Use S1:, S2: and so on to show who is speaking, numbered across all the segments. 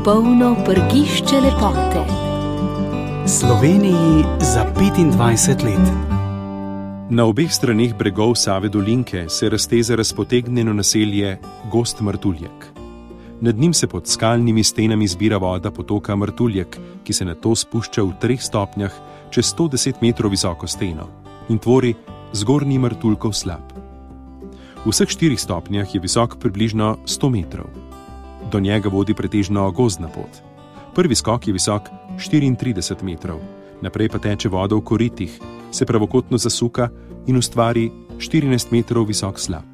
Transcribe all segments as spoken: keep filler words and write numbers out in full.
S1: Polno prgišče lepote.
S2: Sloveniji za petindvajset let.
S3: Na obeh straneh bregov Save Dolinke se razteza razpotegnjeno naselje Gost Martuljek. Nad njim se pod skalnimi stenami zbira voda potoka Martuljek, ki se nato spušča v treh stopnjah čez sto deset metrov visoko steno in tvori zgornji Martuljkov slap. V vseh štirih stopnjah je visok približno sto metrov. Do njega vodi pretežno gozdna pot. Prvi skok je visok štiriintrideset metrov, naprej pa teče voda v koritih, se pravokotno zasuka in ustvari štirinajst metrov visok slap.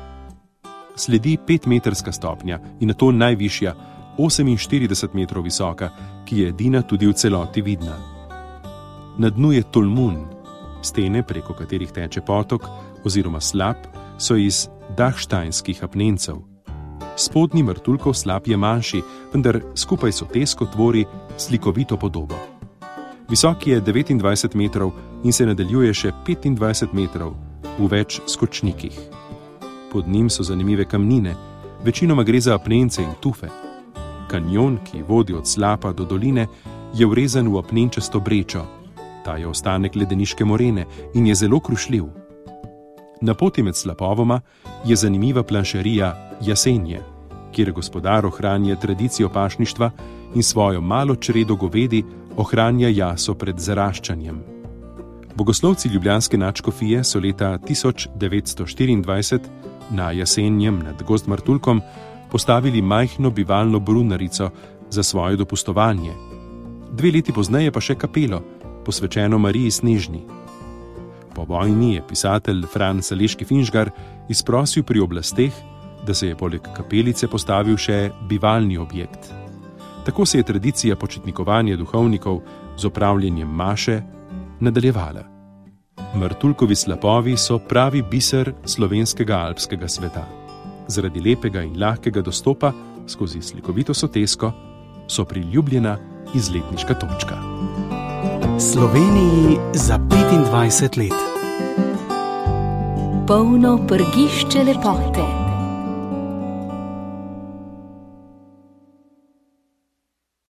S3: Sledi petmetrska stopnja in nato najvišja, oseminštirideset metrov visoka, ki je edina tudi v celoti vidna. Na dnu je tolmun, stene, preko katerih teče potok oziroma slap, so iz dachsteinskih apnencev. Spodnji Martuljkov slap je manjši, vendar skupaj so tesko tvori slikovito podobo. Visok je devetindvajset metrov in se nadaljuje še petindvajset metrov v več skočnikih. Pod njim so zanimive kamnine, večinoma gre za apnence in tufe. Kanjon, ki vodi od slapa do doline, je vrezan v apnenčasto brečo. Ta je ostanek ledeniške morene in je zelo krušljiv. Na poti med slapovoma je zanimiva planšerija Jasenje, kjer gospodar ohranja tradicijo pašništva in svojo malo čredo govedi ohranja jaso pred zaraščanjem. Bogoslovci ljubljanske nadškofije so leta tisoč devetsto štiriindvajset na Jasenjem nad Gozd Martuljkom postavili majhno bivalno brunarico za svoje dopustovanje. Dve leti pozneje pa še kapelo, posvečeno Mariji Snežni. Po vojni je pisatelj Franc Aleški Finžgar izprosil pri oblasteh, da se je poleg kapelice postavil še bivalni objekt. Tako se je tradicija počitnikovanja duhovnikov z opravljanjem maše nadaljevala. Martuljkovi slapovi so pravi biser slovenskega alpskega sveta. Zaradi lepega in lahkega dostopa skozi slikovito sotesko so priljubljena izletniška točka.
S2: Sloveniji za petindvajset let.
S1: Polno prgišče lepote.